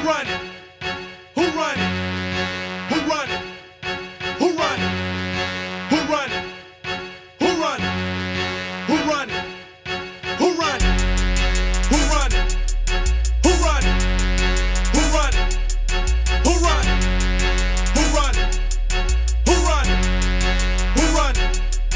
run it? Who run it? Who run it? Who run it? Who run it? Who run it? Who run it? Who run it? Who run it? Who run it? Who run it? Who run it? Who run it? Who run it? Who run it?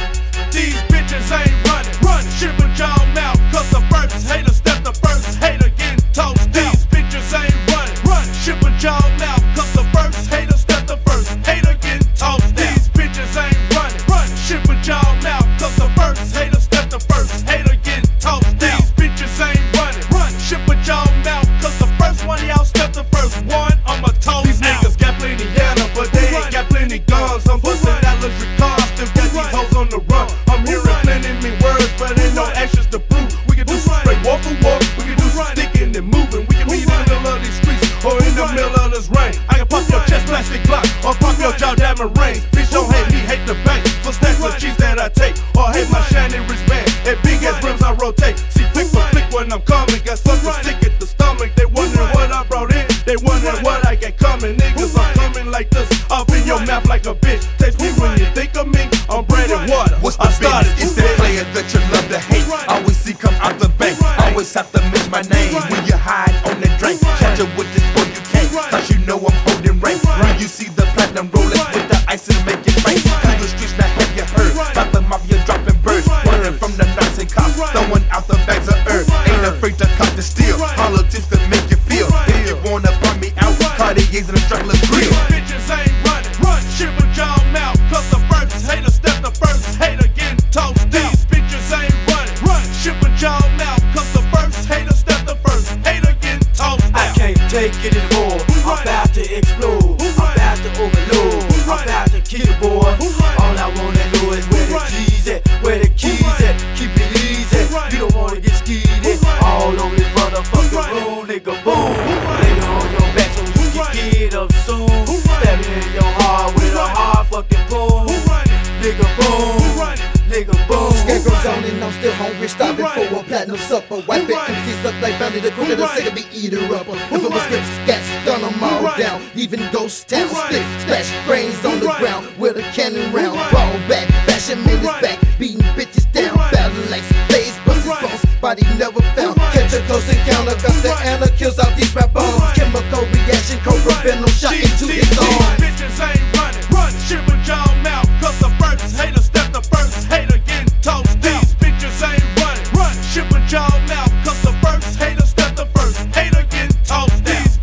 These bitches ain't running. Run, shit with y'all mouth, cause the first hater step the first hater getting toast. These bitches ain't running. Run, shit with y'all mouth, cause the first hater step the first hater getting toast. These bitches ain't running. Run, shit with y'all mouth, cause the first hater step the first hater getting toast. These bitches ain't running. Run, shit with y'all mouth, cause the first one of y'all step the first one, I'ma toast. These niggas got plenty yellow, but they ain't got plenty guns. I'm busting that luxury car, still got these hoes on the run. I'm hearing plenty me words, but ain't no actions to prove. We can do some straight walk for walk, we can do some sticking and moving. We can meet in the middle of these streets or in the middle of this rain. I can pop your chest plastic block or pop your jaw diamond rings. Bitch, don't hate me, hate the bank for stacks of cheese that I take, or hate my shiny wristband and big ass rims I rotate. See flick for flick when I'm coming, got something stick at the stomach. They wondering what I brought in, they wondering what I got coming. Niggas, I'm coming like this, up in your mouth like a bitch. Taste me when you think of me, I'm bread and water. What's the business? It's that player that you love to hate. Always see come out the bank. Always have to miss my name when you hide on the drink. Catch up with this boy, you can't, cause you know I'm holding rank. When you see the platinum rollers with the ice and make it rain. Through the streets, now have you heard about the mafia dropping birds, running from the knives and cops, throwing out the bags of earth. Ain't afraid to cop the steel. Politics to make you feel. If you wanna burn me out, Cartier's and a struggler's grill. Bitches ain't running. Run, shit with y'all mouth, cause the first hater step the first hater getting toast. These bitches ain't running. Run, shit with y'all mouth, cause the first hater step the first hater getting toast. I can't take it anymore. I'm about to explode. I'm about to overload. I'm about to kill it, boy. All I wanna know is where the keys at, where the keys at. Keep it easy. You don't wanna get skeezy. All over this motherfucking road, nigga. Boom. Lay on your back so you can get up soon. Stab it in your heart with a hard fucking boom. Nigga, boom. Nigga, boom. Scarecrow's on and I'm still hungry, starving for a platinum supper. White bit MCs look like Bounty the Crew that'll say to be eater upper. If it was scripts, gas, gun them all down, leaving ghost town. Split, splash, brains on the ground with a cannon round. Ball back, bashing in his back, beating bitches down. Battle legs, blaze, bust his bones, body never found. Catch a close encounter, cause the Anna kills off these rap bones. Chemical reaction, cobra venom shot into his arms. Bitches ain't running. Run, shit with y'all mouth, cause the first hater step the first hater getting toast. These bitches ain't running. Run, shit with y'all mouth, cause the first hater step the first hater getting toast. These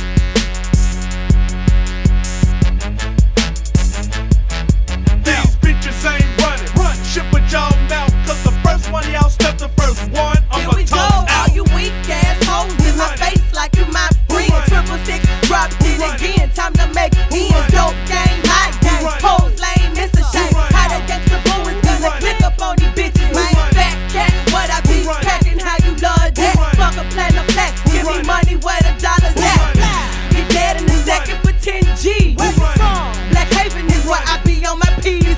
bitches ain't running. Run, shit with y'all mouth, cause the first one of y'all step the first one, I'ma Here we toast go, out. all you weak ass hoes in my face like you my friend. 666, drop it again, time to make ends. Dope game, my game, hoes lame, it's a shame. How that gangsta boo is gonna click up on these bitches, man. Fat cat, what I be packing, how you love that? Fuck a platinum black, give me money where the dollars at. Get dead in a second for 10 G. Where you from? Black Haven is where I be on my P's.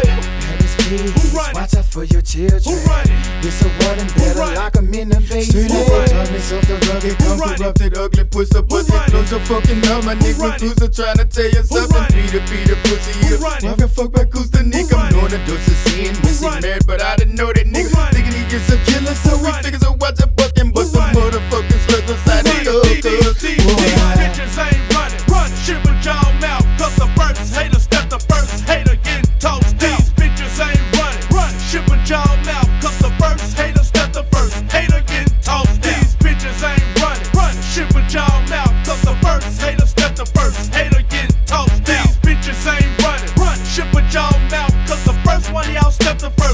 Watch out for your children. It's a warning, better lock them in the basement. Straight up, autonomous off the rugged, come corrupted, ugly, push the pussy. Close your fucking mouth, my nigga Cruiser trying to tell you something. Beat a pussy here. Walk and fuck back, who's the nigga? I'm known to do some sin, missing married, but I didn't know that nigga. Thinking he gets a killer, so we figure so watch a fucking bust the motherfucking slugs inside the club. These bitches ain't running. Run, shit with y'all mouth, cause the first hater step the first hater getting toast. These bitches ain't running. Run, shit with y'all mouth, cause the first hater step the first hater getting toast. These bitches ain't running. Run, shit with y'all mouth, cause the first hater step the first hater getting toast. These bitches ain't running. Run, shit with y'all mouth, cause the first one of y'all step the first